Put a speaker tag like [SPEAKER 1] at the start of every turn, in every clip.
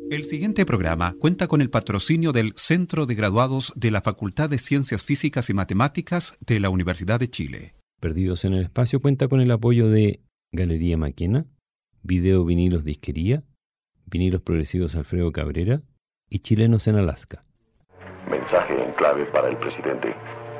[SPEAKER 1] El siguiente programa cuenta con el patrocinio del Centro de Graduados de la Facultad de Ciencias Físicas y Matemáticas de la Universidad de Chile.
[SPEAKER 2] Perdidos en el Espacio cuenta con el apoyo de Galería Maquena, Video Vinilos Disquería, Vinilos Progresivos Alfredo Cabrera y Chilenos en Alaska.
[SPEAKER 3] Mensaje en clave para el presidente.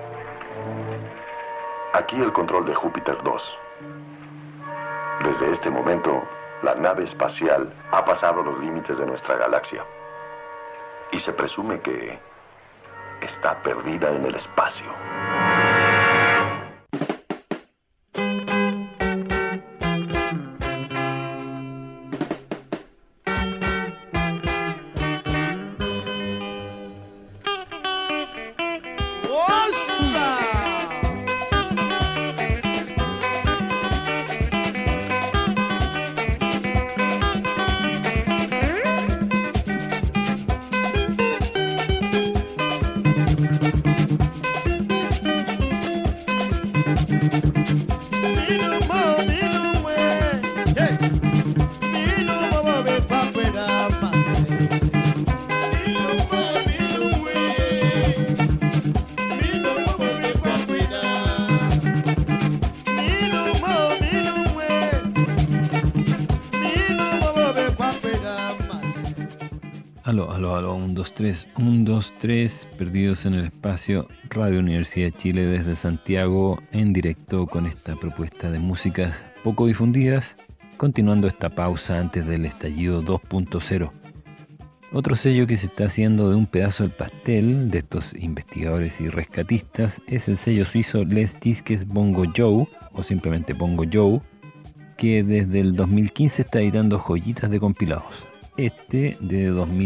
[SPEAKER 3] Aquí el control de Júpiter 2. Desde este momento, la nave espacial ha pasado los límites de nuestra galaxia y se presume que está perdida en el espacio.
[SPEAKER 2] Aló, 1, 2, 3, 1, 2, 3, Perdidos en el Espacio, Radio Universidad de Chile desde Santiago, en directo con esta propuesta de músicas poco difundidas, continuando esta pausa antes del estallido 2.0. Otro sello que se está haciendo de un pedazo del pastel de estos investigadores y rescatistas es el sello suizo Les Disques Bongo Joe, o simplemente Bongo Joe, que desde el 2015 está editando joyitas de compilados. Este, de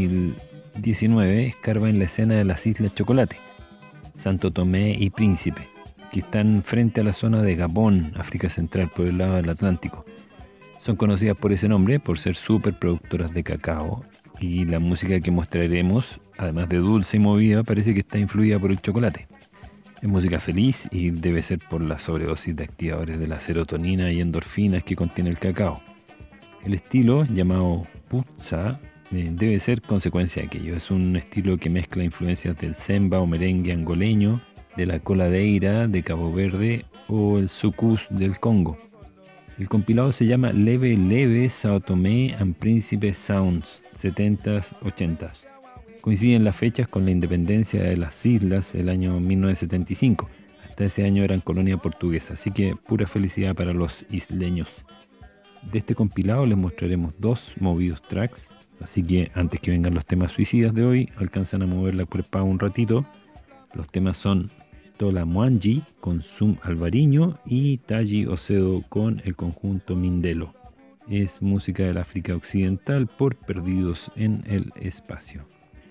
[SPEAKER 2] 2019, escarba en la escena de las Islas Chocolate, Santo Tomé y Príncipe, que están frente a la zona de Gabón, África Central, por el lado del Atlántico. Son conocidas por ese nombre, por ser súper productoras de cacao, y la música que mostraremos, además de dulce y movida, parece que está influida por el chocolate. Es música feliz y debe ser por la sobredosis de activadores de la serotonina y endorfinas que contiene el cacao. El estilo, llamado putza, debe ser consecuencia de aquello. Es un estilo que mezcla influencias del semba o merengue angoleño, de la coladeira de Cabo Verde o el sucus del Congo. El compilado se llama Leve Leve Sao Tomé and Príncipe Sounds 70s, 80s. Coinciden las fechas con la independencia de las islas el año 1975. Hasta ese año eran colonia portuguesa, así que pura felicidad para los isleños. De este compilado les mostraremos 2 movidos tracks, así que antes que vengan los temas suicidas de hoy, alcanzan a mover la cuerpa un ratito. Los temas son Tola Mwanji con Zum Alvariño y Taji Ocedo con el conjunto Mindelo. Es música del África Occidental por Perdidos en el Espacio.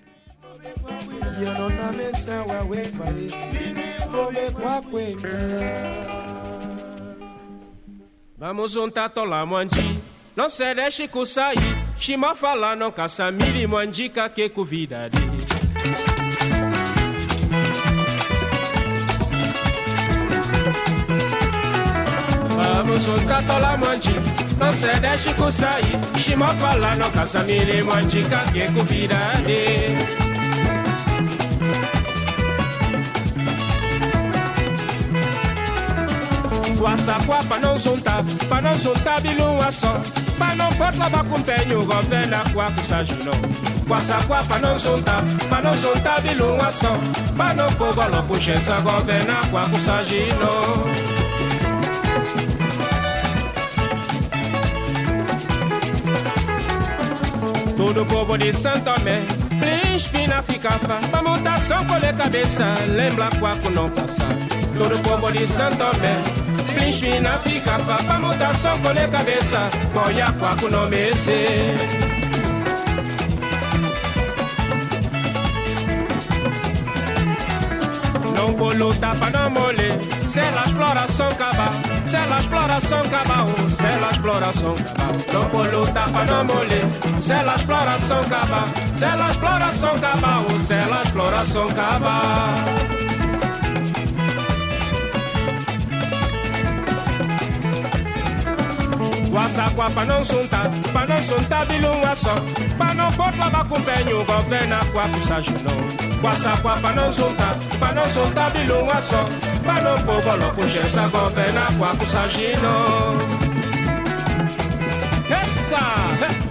[SPEAKER 4] Vamos juntar Tola Mwanji, não se deixe com sair. Shima fala não caça mili Mwanjika que convida. Vamos juntar Tola Mwanji, não se deixe com sair. Shima fala não caça mili Mwanjika que convida. Guaçaquá para não juntar bilhão só. Para não pode lavar com penho, governa com sagino. Guaçaquá para não juntar bilhão só. Para não pôr bola com chance, governa com sagino. Todo o povo de Santo Tomé, príncipe na ficafa, pra montação colher cabeça, lembra quaco não passar. Todo o povo de Santo Tomé, príncipe na ficafa, pra montação colher cabeça, boia quaco não mece. Não vou lutar pra não moler, se a exploração acabar, se a exploração acabar, se a exploração acabar. Não vou lutar pra não moler, se a exploração acabar, se a exploração acabar, se a exploração acabar. Guaçaqua para não suntar bilunga só. Para não pôr lá com penho, governa com a puxagem não. Guaçaqua para não suntar bilunga só. Para não pôr lá com essa governa com a puxagem não. Essa!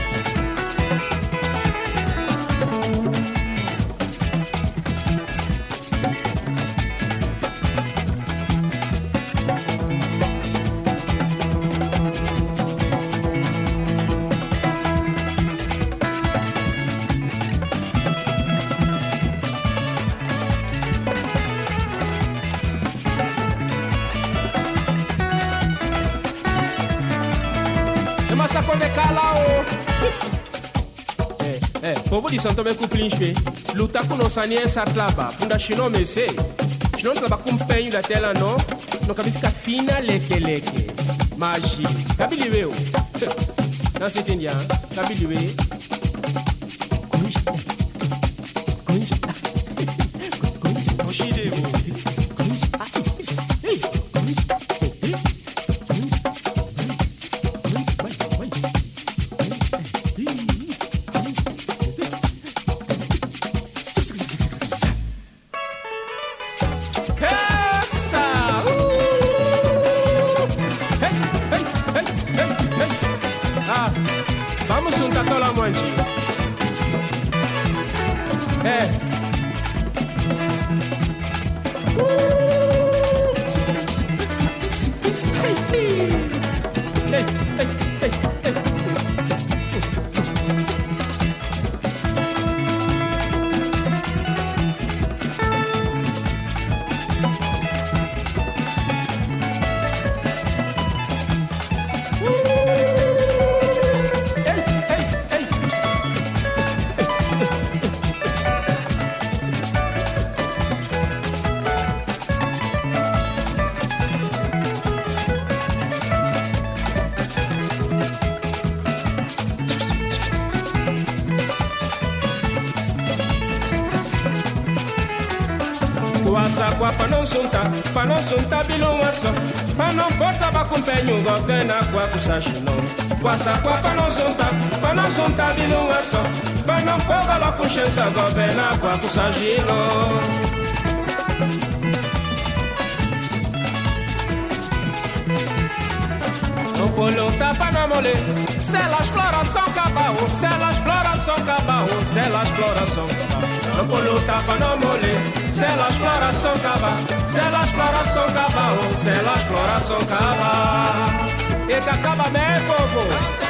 [SPEAKER 4] Povo de Santo Tomé com príncipe, luta com nossa nia essa tlaba, punda chino me sei, chino tlaba com penho da tela não cabe ficar fina leque, magia, cabe liweu, não se entende, cabe liweu, vamos juntar toda a mãe. Guaçaqua para não suntar bilunga só. Para não pôr tabaco com penho, governa com a puxagem não. Guaçaqua para não suntar bilunga só. Para não pôr lá com chance, governa com a puxagem não. Não pôr luta para não moler. Se ela exploração cabal, se ela exploração cabal, se ela exploração cabal. Não pôr luta para não moler. Se ela exploração cabal, se ela exploração cabal, se ela exploração cabal. E que acaba bem, povo.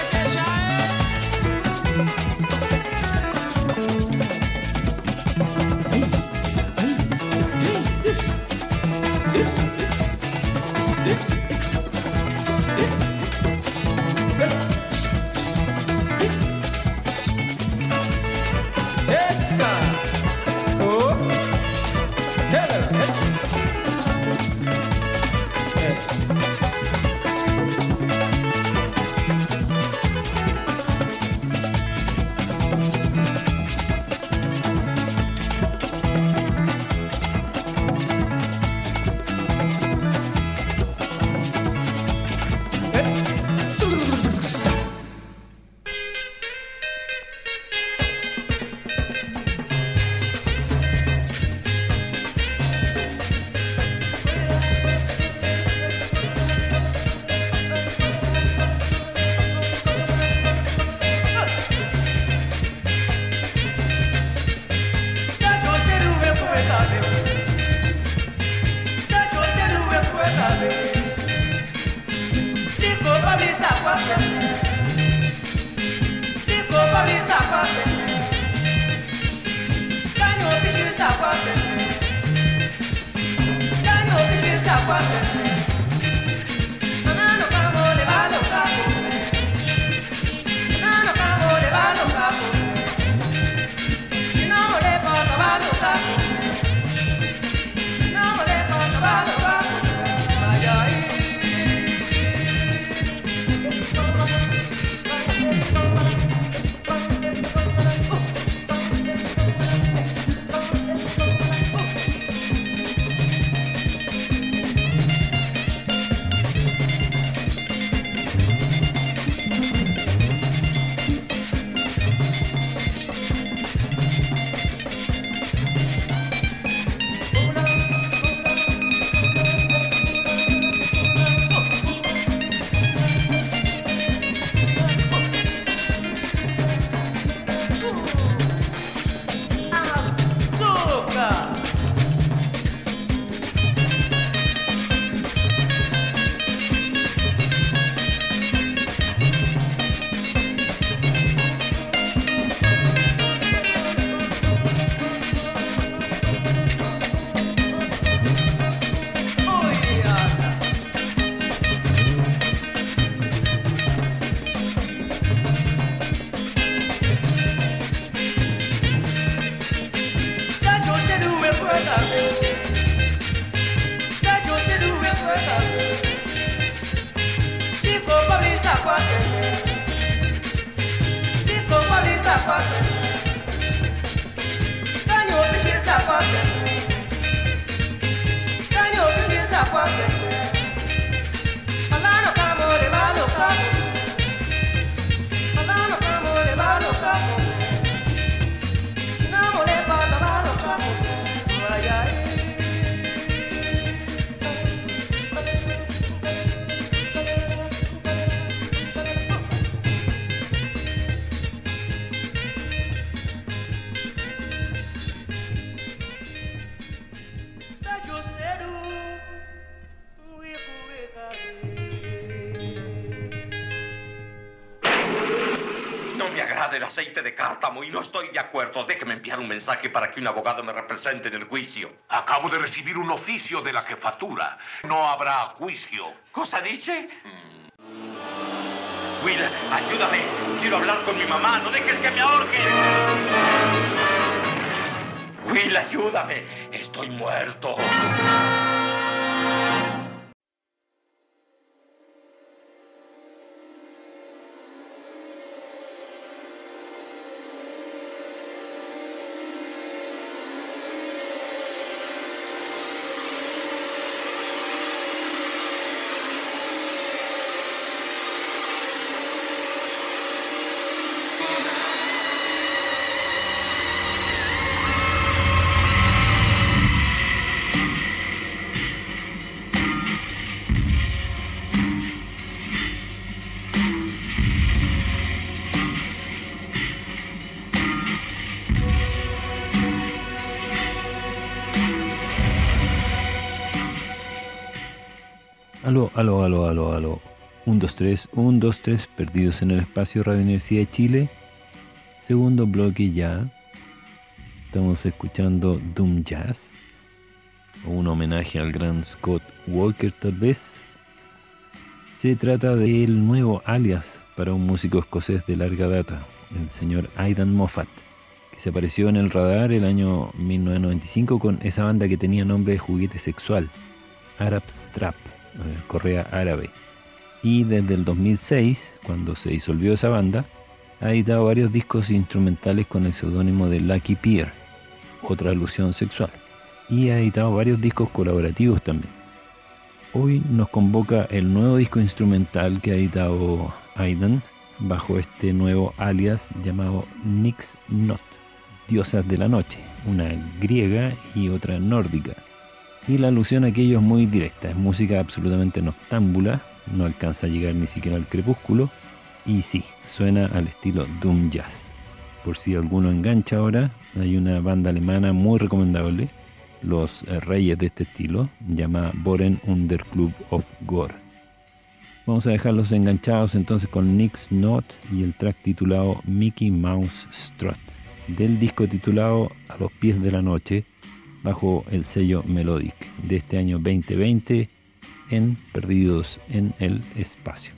[SPEAKER 3] El aceite de cártamo y no estoy de acuerdo. Déjeme enviar un mensaje para que un abogado me represente en el juicio.
[SPEAKER 5] Acabo de recibir un oficio de la jefatura. No habrá juicio.
[SPEAKER 3] ¿Cosa dice? Will, ayúdame. Quiero hablar con mi mamá. No dejes que me ahorquen. Will, ayúdame. Estoy muerto.
[SPEAKER 2] Aló. 1, 2, 3, perdidos en el espacio, Radio Universidad de Chile. Segundo bloque ya. Estamos escuchando Doom Jazz, o un homenaje al gran Scott Walker tal vez. Se trata del nuevo alias para un músico escocés de larga data, el señor Aidan Moffat, que se apareció en el radar el año 1995 con esa banda que tenía nombre de juguete sexual, Arab Strap, correa árabe. Y desde el 2006, cuando se disolvió esa banda, ha editado varios discos instrumentales con el seudónimo de Lucky Pierre, otra alusión sexual, y ha editado varios discos colaborativos también. Hoy nos convoca el nuevo disco instrumental que ha editado Aidan bajo este nuevo alias llamado Nyx Not, diosas de la noche, una griega y otra nórdica. Y la alusión a aquello es muy directa, es música absolutamente noctámbula, no alcanza a llegar ni siquiera al crepúsculo, y sí, suena al estilo Doom Jazz. Por si alguno engancha ahora, hay una banda alemana muy recomendable, los reyes de este estilo, llamada Boren Underclub of Gore. Vamos a dejarlos enganchados entonces con Nyx Not y el track titulado Mickey Mouse Strut, del disco titulado A los pies de la noche, bajo el sello Melodic de este año 2020 en Perdidos en el Espacio.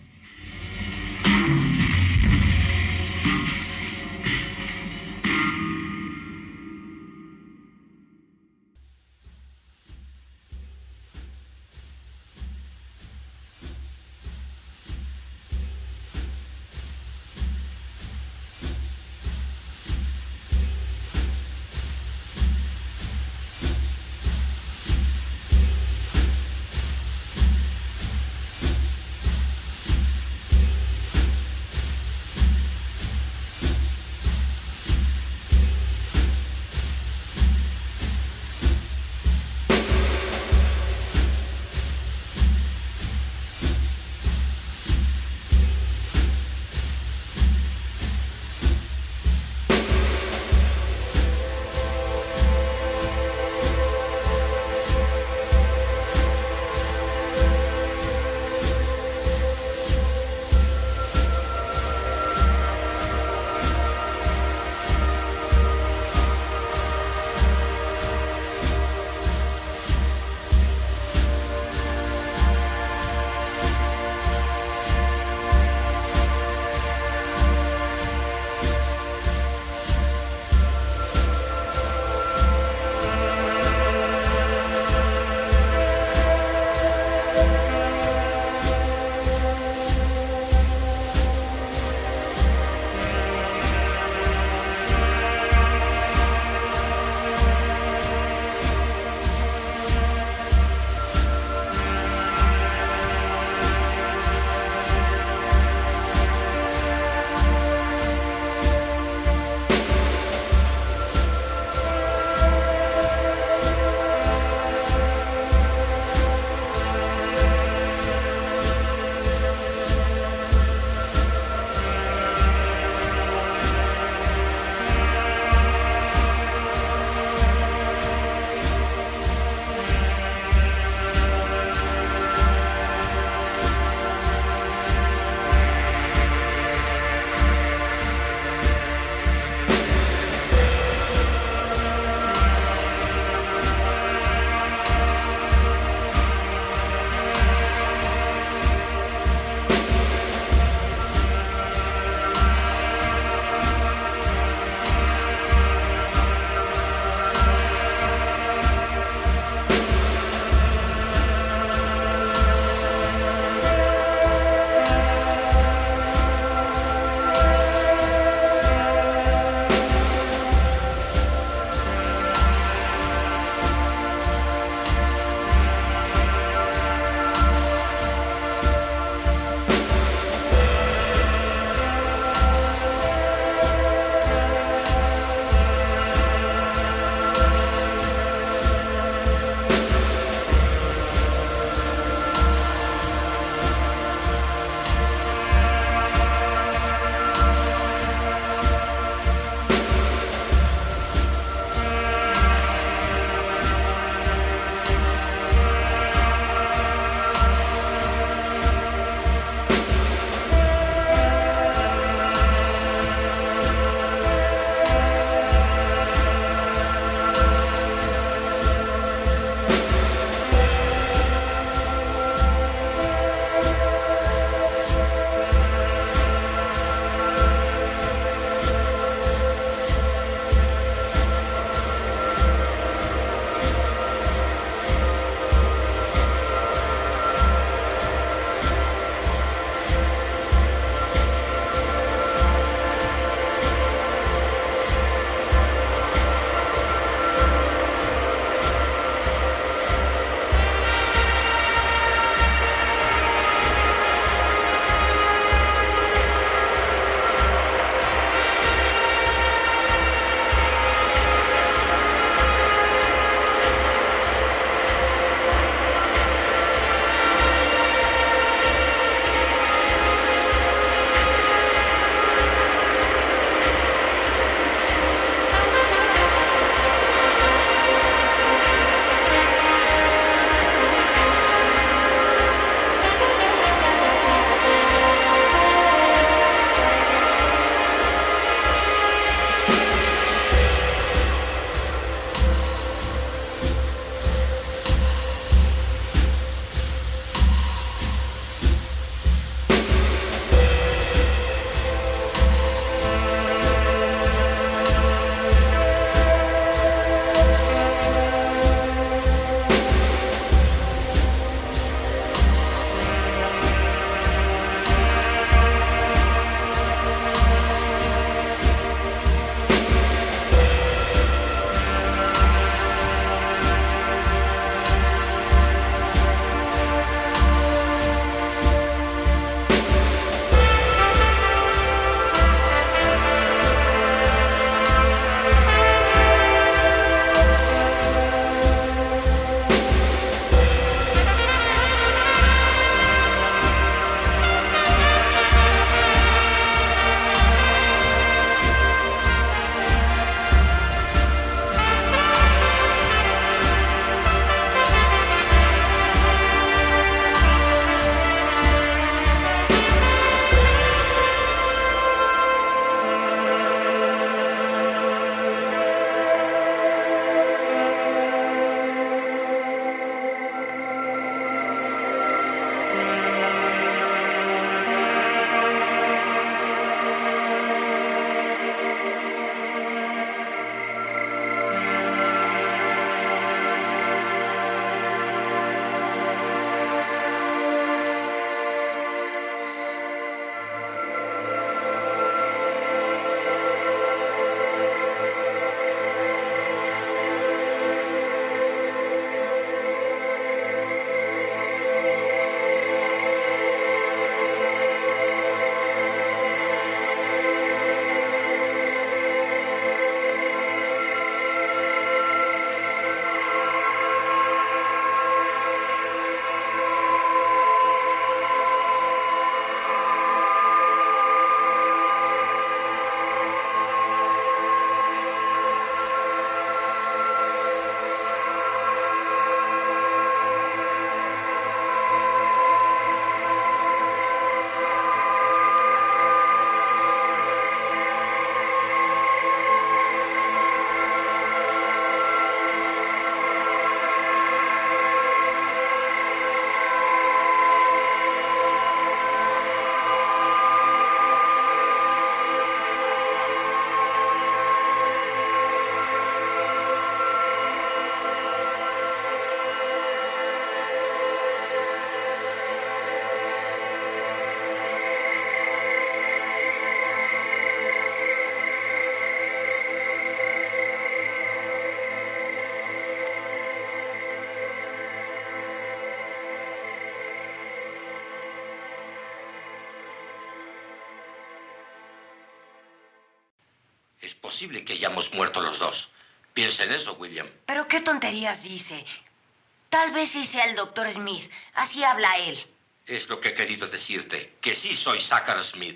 [SPEAKER 5] posible que hayamos muerto los dos. Piensa en eso, William.
[SPEAKER 6] ¿Pero qué tonterías dice? Tal vez sí sea el doctor Smith. Así habla él.
[SPEAKER 5] Es lo que he querido decirte, que sí soy Zachary Smith.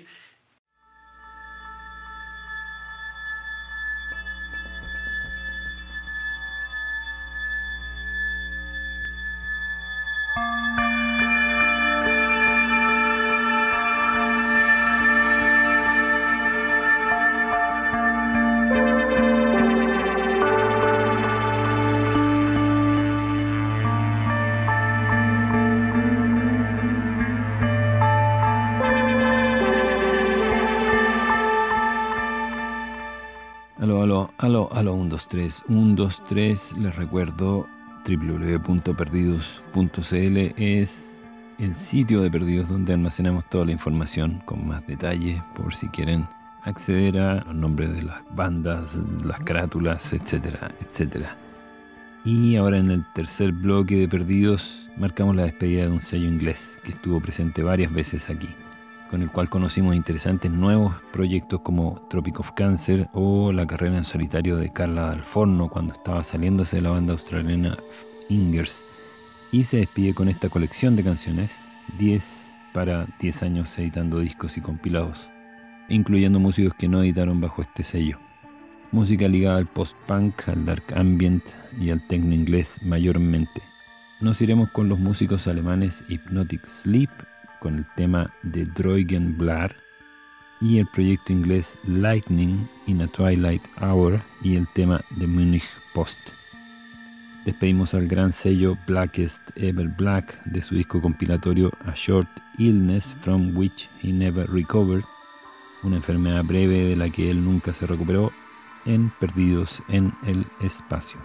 [SPEAKER 2] Aló, 1, 2, 3, 1, 2, 3. Les recuerdo, www.perdidos.cl es el sitio de Perdidos donde almacenamos toda la información con más detalle por si quieren acceder a los nombres de las bandas, las carátulas, etcétera, etcétera. Y ahora en el tercer bloque de Perdidos marcamos la despedida de un sello inglés que estuvo presente varias veces aquí, con el cual conocimos interesantes nuevos proyectos como Tropic of Cancer o la carrera en solitario de Carla Dal Forno cuando estaba saliéndose de la banda australiana Ingers, y se despide con esta colección de canciones, 10 para 10 años editando discos y compilados, incluyendo músicos que no editaron bajo este sello. Música ligada al post-punk, al dark ambient y al techno inglés mayormente. Nos iremos con los músicos alemanes Hypnotic Sleep, con el tema de Droigen Blar, y el proyecto inglés Lightning in a Twilight Hour y el tema de Munich Post. Despedimos al gran sello Blackest Ever Black de su disco compilatorio A Short Illness from Which He Never Recovered, una enfermedad breve de la que él nunca se recuperó, en Perdidos en el Espacio.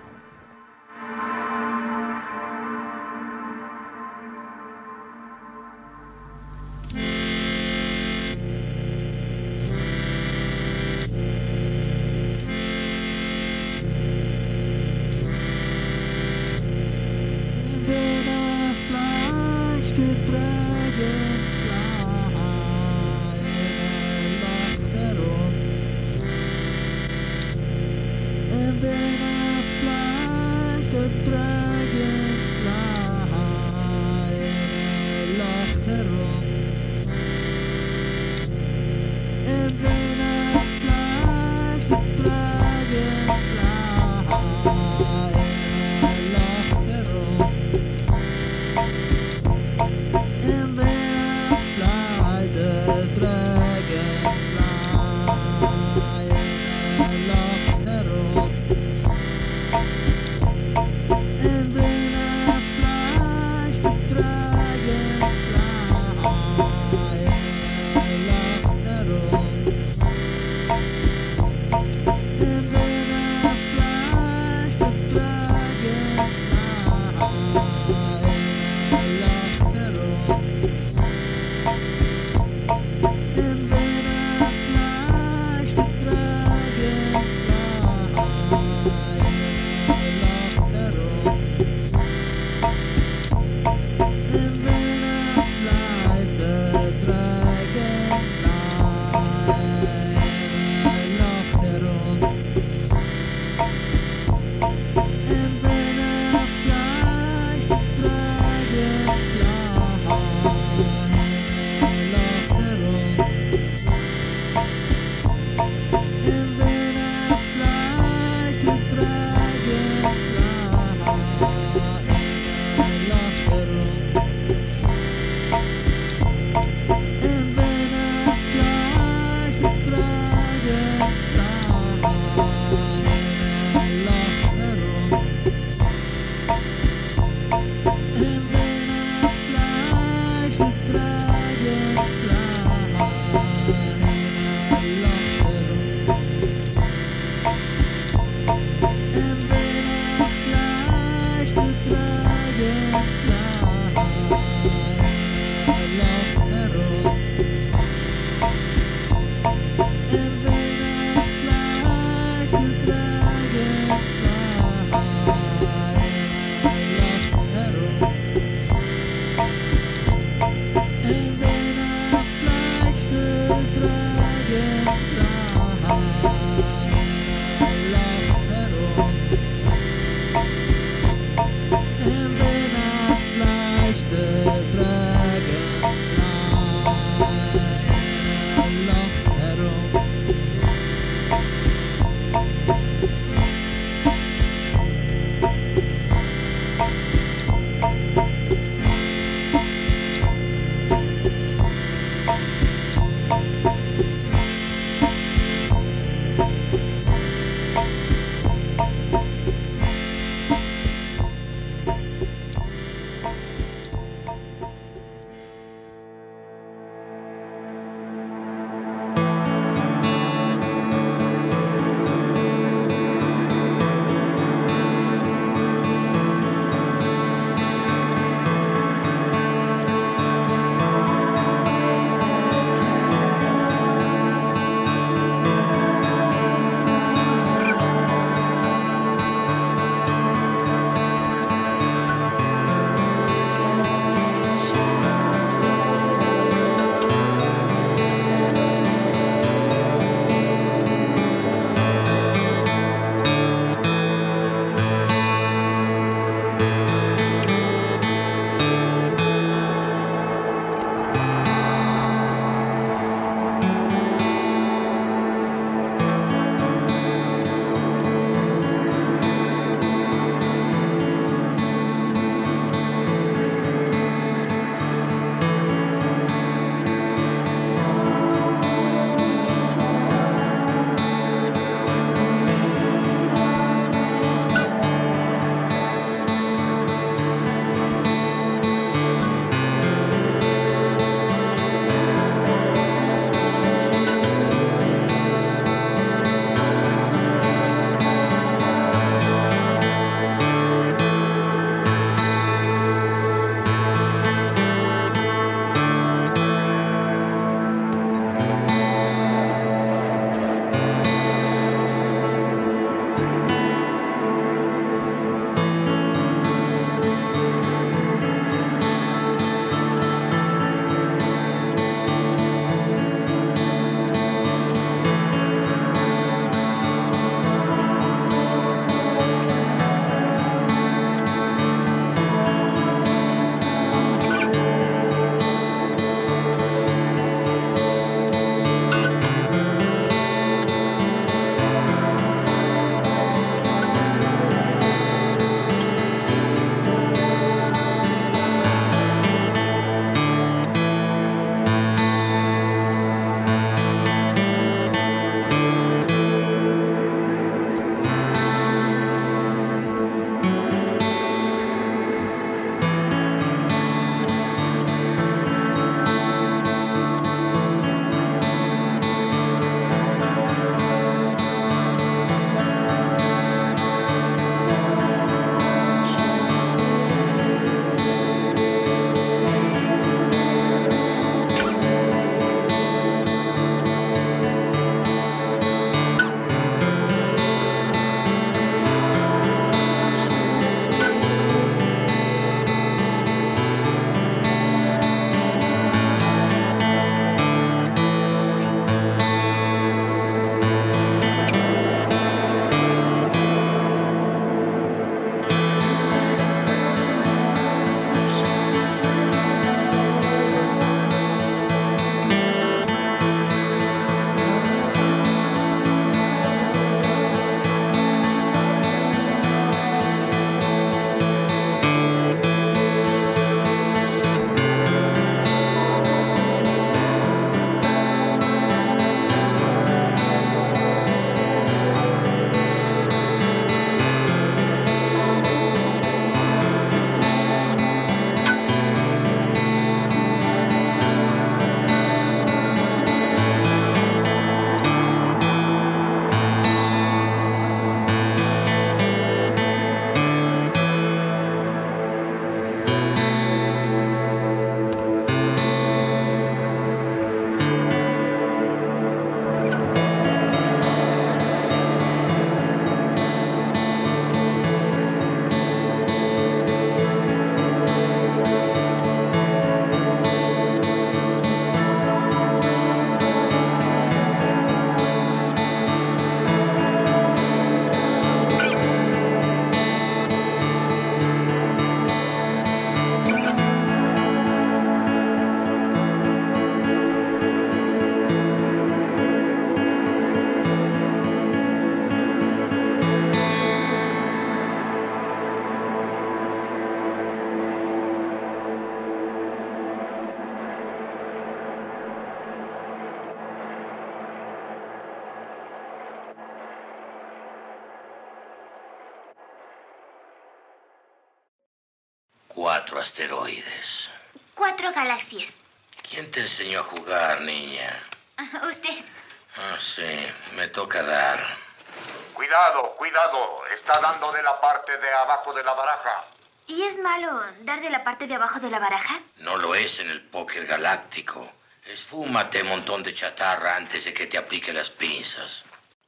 [SPEAKER 5] 4 asteroides.
[SPEAKER 7] 4 galaxias.
[SPEAKER 5] ¿Quién te enseñó a jugar, niña?
[SPEAKER 7] Usted.
[SPEAKER 5] Ah, sí, me toca dar.
[SPEAKER 8] Cuidado, cuidado. Está dando de la parte de abajo de la baraja.
[SPEAKER 7] ¿Y es malo dar de la parte de abajo de la baraja?
[SPEAKER 5] No lo es en el póker galáctico. Esfúmate, montón de chatarra, antes de que te aplique las pinzas.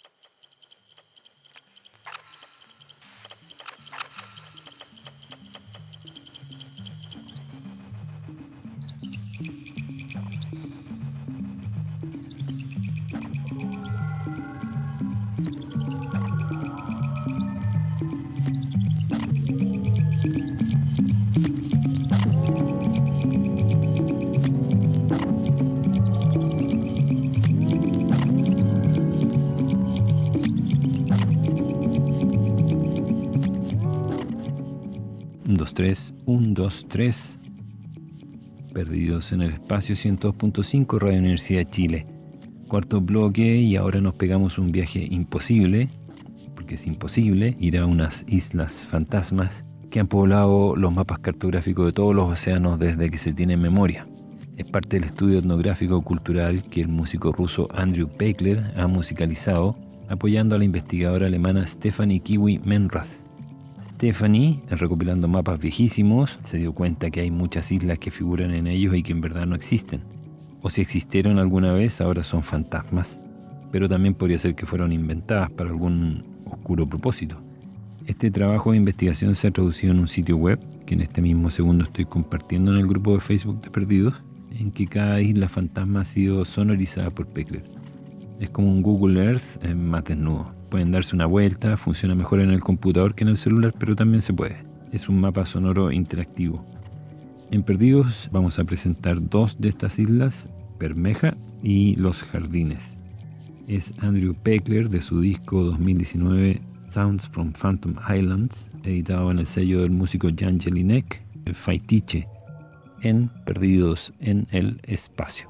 [SPEAKER 2] Un, dos, tres. Perdidos en el espacio 102.5 Radio Universidad de Chile. Cuarto bloque y ahora nos pegamos un viaje imposible, porque es imposible ir a unas islas fantasmas que han poblado los mapas cartográficos de todos los océanos desde que se tiene memoria. Es parte del estudio etnográfico cultural que el músico ruso Andrew Pekler ha musicalizado, apoyando a la investigadora alemana Stefanie Kiwi Menrath. Stefanie, recopilando mapas viejísimos, se dio cuenta que hay muchas islas que figuran en ellos y que en verdad no existen. O si existieron alguna vez, ahora son fantasmas. Pero también podría ser que fueron inventadas para algún oscuro propósito. Este trabajo de investigación se ha traducido en un sitio web, que en este mismo segundo estoy compartiendo en el grupo de Facebook de Perdidos, en que cada isla fantasma ha sido sonorizada por Pekler. Es como un Google Earth más desnudo. Pueden darse una vuelta, funciona mejor en el computador que en el celular, pero también se puede. Es un mapa sonoro interactivo. En Perdidos vamos a presentar 2 de estas islas, Bermeja y Los Jardines. Es Andrew Pekler de su disco 2019 Sounds from Phantom Islands, editado en el sello del músico Jan Jelinek, Faitiche, en Perdidos en el Espacio.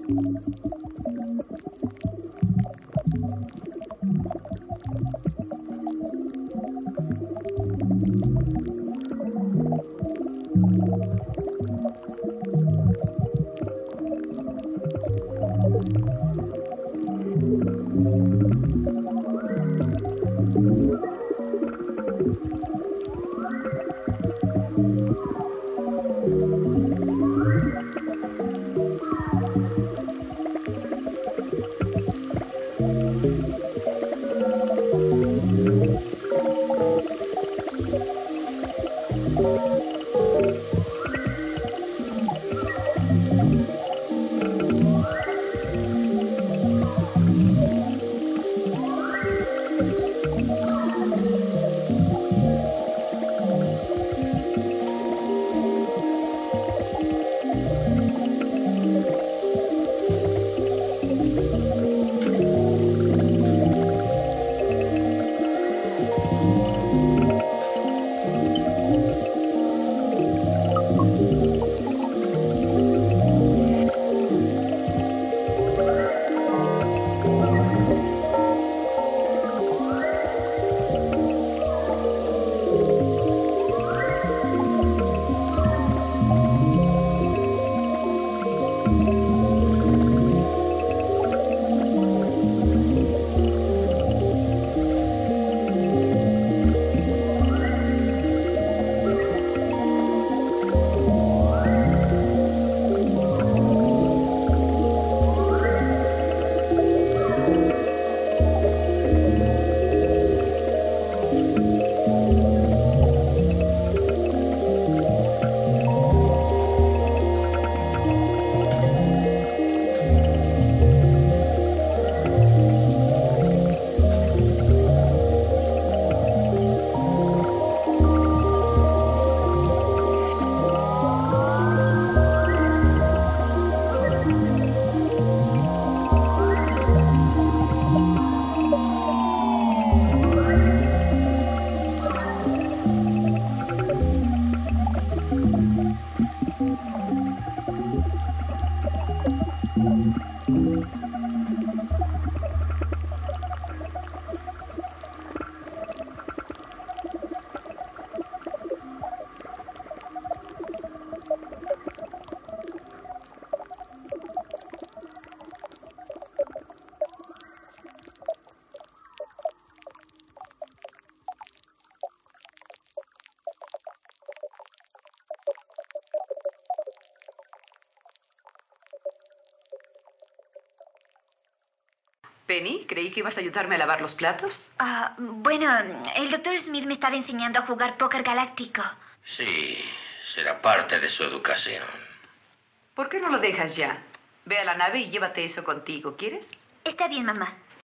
[SPEAKER 9] Penny, creí que ibas a ayudarme a lavar los platos.
[SPEAKER 7] Bueno, el doctor Smith me estaba enseñando a jugar póker galáctico.
[SPEAKER 5] Sí, será parte de su educación.
[SPEAKER 9] ¿Por qué no lo dejas ya? Ve a la nave y llévate eso contigo, ¿quieres?
[SPEAKER 7] Está bien, mamá.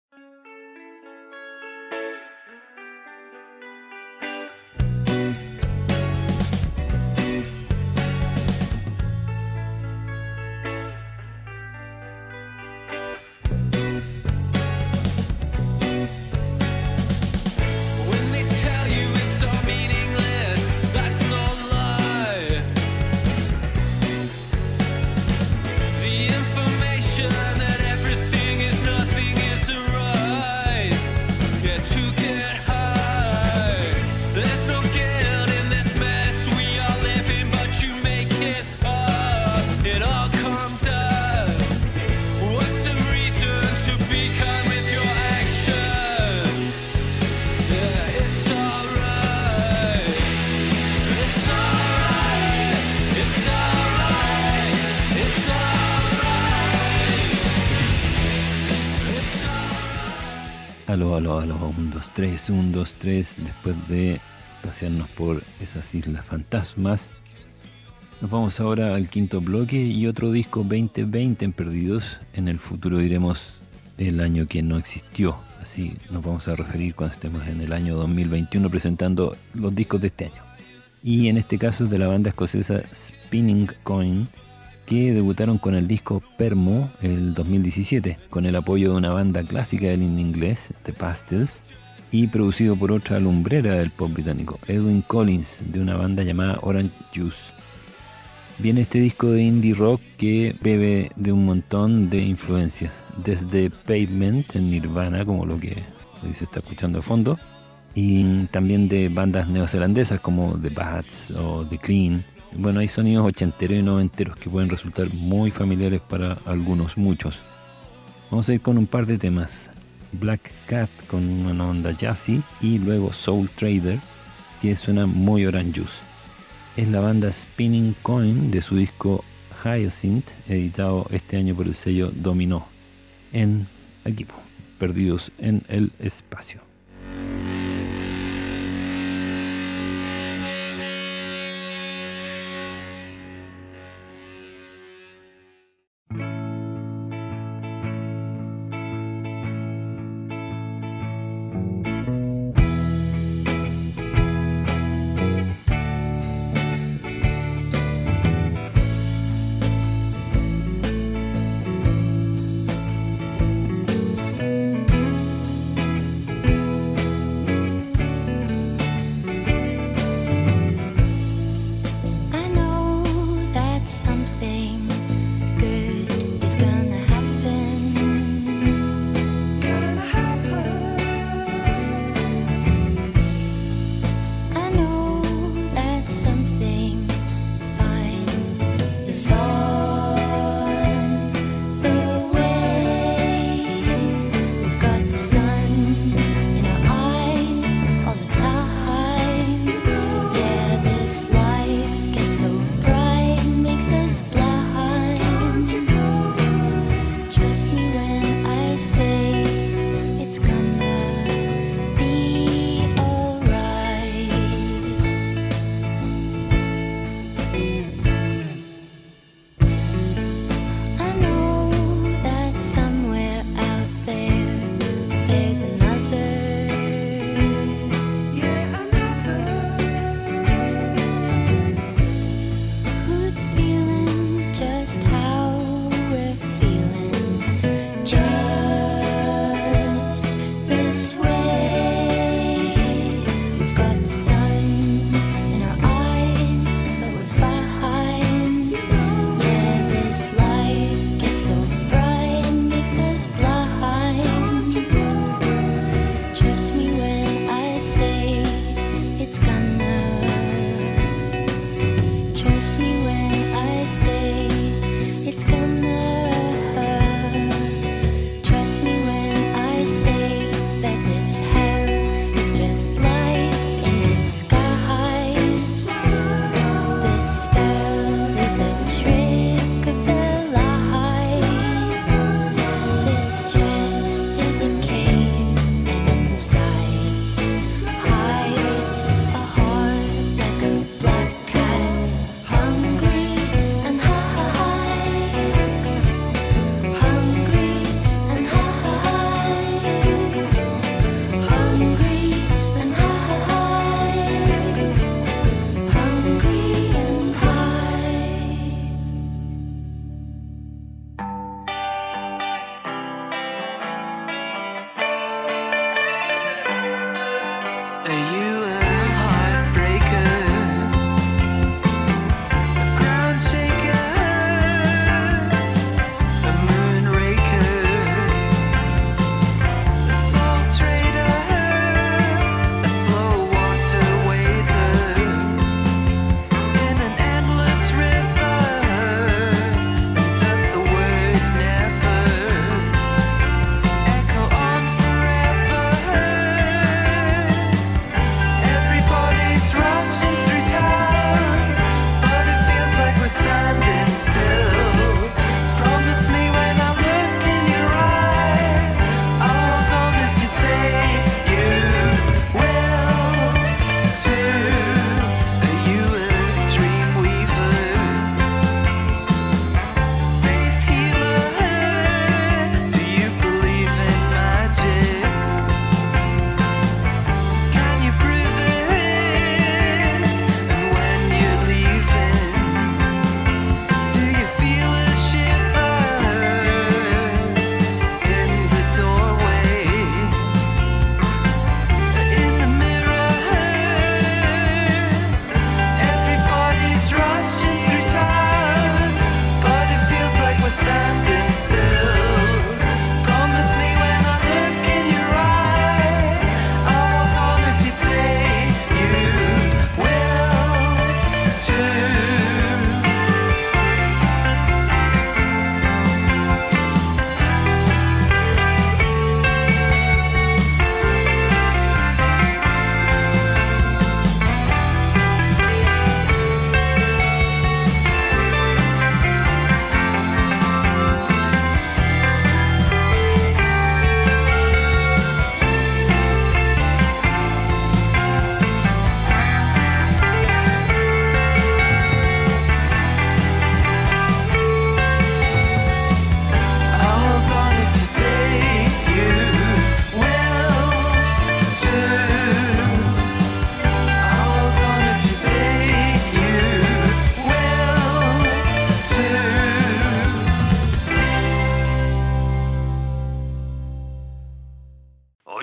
[SPEAKER 2] Aló, 1, 2, 3, 1, 2, 3. Después de pasearnos por esas islas fantasmas, nos vamos ahora al quinto bloque y otro disco 2020 en Perdidos. En el futuro diremos el año que no existió, así nos vamos a referir cuando estemos en el año 2021 presentando los discos de este año. Y en este caso es de la banda escocesa Spinning Coin, que debutaron con el disco Permo el 2017, con el apoyo de una banda clásica del indie inglés, The Pastels, y producido por otra lumbrera del pop británico, Edwyn Collins, de una banda llamada Orange Juice. Viene este disco de indie rock que bebe de un montón de influencias, desde Pavement en Nirvana, como lo que se está escuchando de fondo, y también de bandas neozelandesas como The Bats o The Clean. Bueno, hay sonidos ochenteros y noventeros que pueden resultar muy familiares para algunos, muchos. Vamos a ir con un par de temas. Black Cat con una onda jazzy y luego Soul Trader, que suena muy Orange Juice. Es la banda Spinning Coin de su disco Hyacinth, editado este año por el sello Dominó, en Equipo, Perdidos en el Espacio.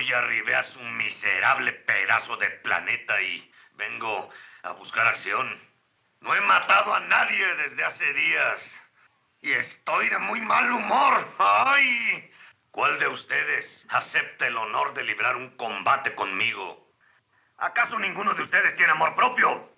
[SPEAKER 10] ya arribé a su miserable pedazo de planeta y vengo a buscar acción. No he matado a nadie desde hace días. Y estoy de muy mal humor. ¡Ay! ¿Cuál de ustedes acepta el honor de librar un combate conmigo? ¿Acaso ninguno de ustedes tiene amor propio?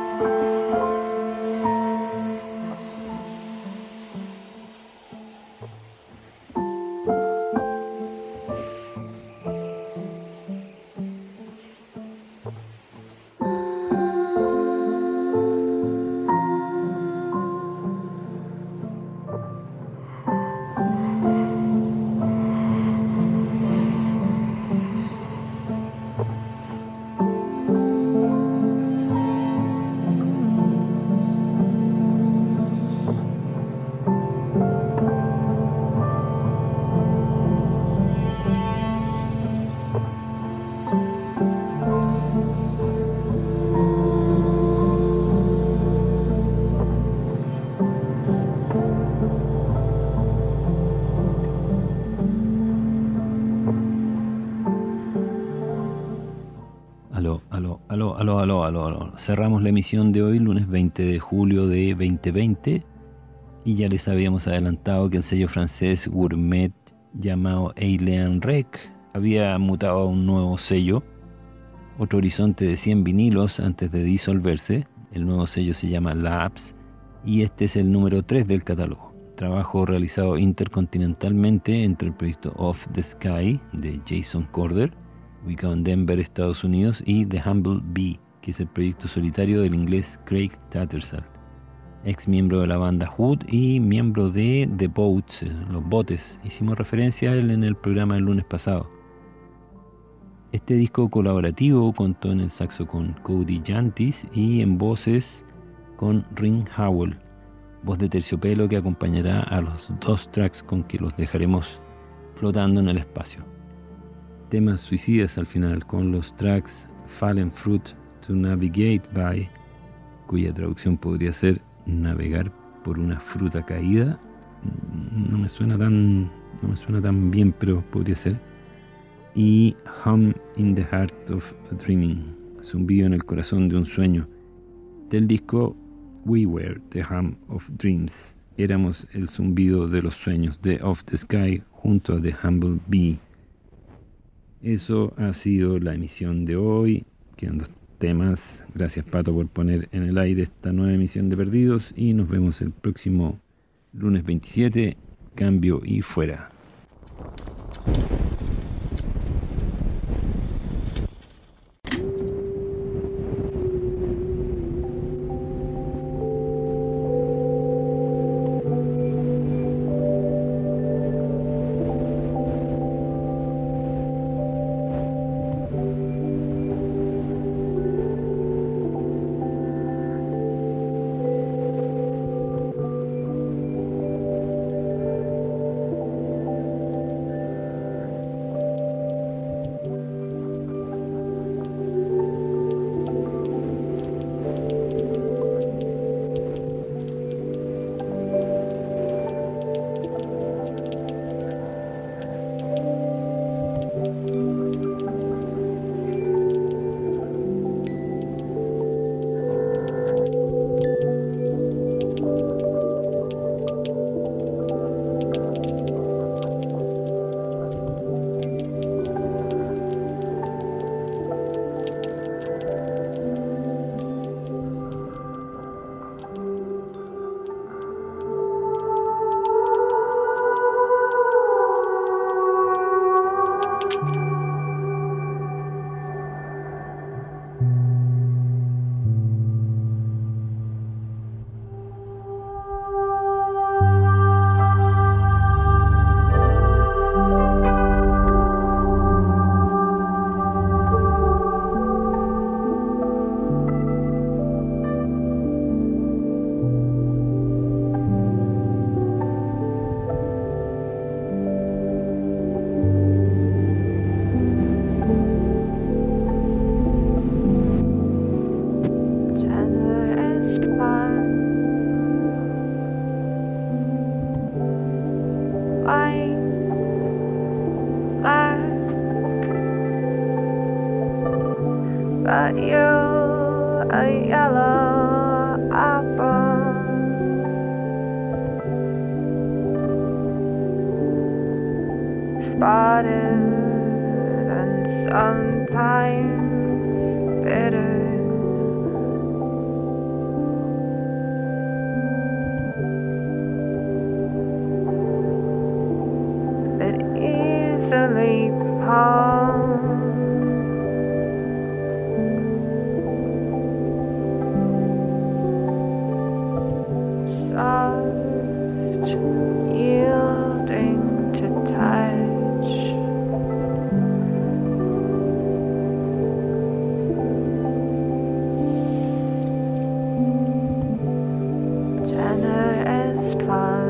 [SPEAKER 2] Aló. Cerramos la emisión de hoy, lunes 20 de julio de 2020, y ya les habíamos adelantado que el sello francés Gourmet llamado Eilean Rec había mutado a un nuevo sello, otro horizonte de 100 vinilos antes de disolverse. El nuevo sello se llama Labs y este es el número 3 del catálogo. Trabajo realizado intercontinentalmente entre el proyecto Off the Sky de Jason Corder, ubicado en Denver, Estados Unidos, y The Humble Bee, que es el proyecto solitario del inglés Craig Tattersall, ex miembro de la banda Hood y miembro de The Boats, los botes. Hicimos referencia a él en el programa del lunes pasado. Este disco colaborativo contó en el saxo con Cody Jantis y en voces con Ring Howell, voz de terciopelo que acompañará a los 2 tracks con que los dejaremos flotando en el espacio. Temas suicidas al final, con los tracks Fallen Fruit to Navigate By, cuya traducción podría ser navegar por una fruta caída. No me suena tan bien, pero podría ser. Y Hum in the Heart of a Dreaming, zumbido en el corazón de un sueño, del disco We Were the Hum of Dreams. Éramos el zumbido de los sueños, de Off the Sky junto a The Humble Bee. Eso ha sido la emisión de hoy. Quedan 2 temas. Gracias, Pato, por poner en el aire esta nueva emisión de Perdidos, y nos vemos el próximo lunes 27. Cambio y fuera.
[SPEAKER 11] got you a yellow apple. Spotted and sometimes bitter. But easily palmed. Soft, yielding to touch. Generous plum.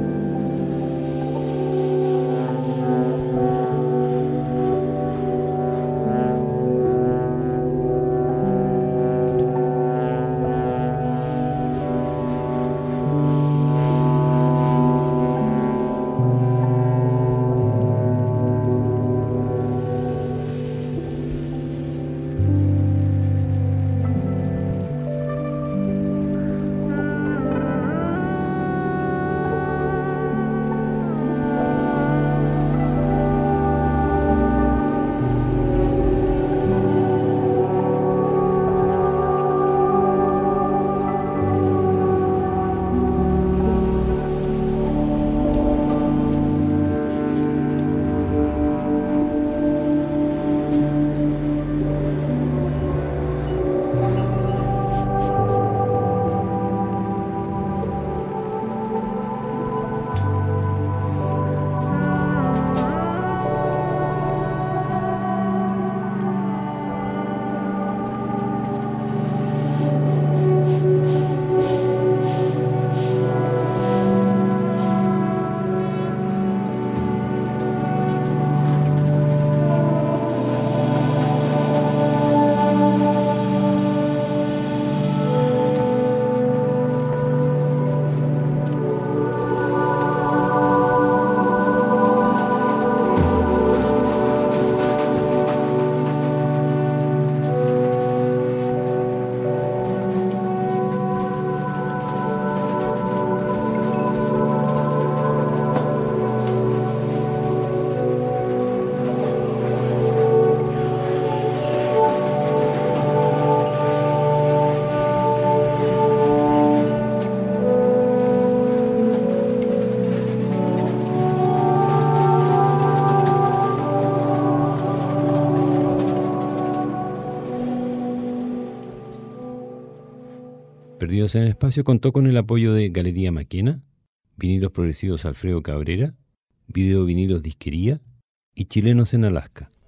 [SPEAKER 2] Perdidos en el Espacio contó con el apoyo de Galería Maquena, Vinilos Progresivos Alfredo Cabrera, Video Vinilos Disquería y Chilenos en Alaska.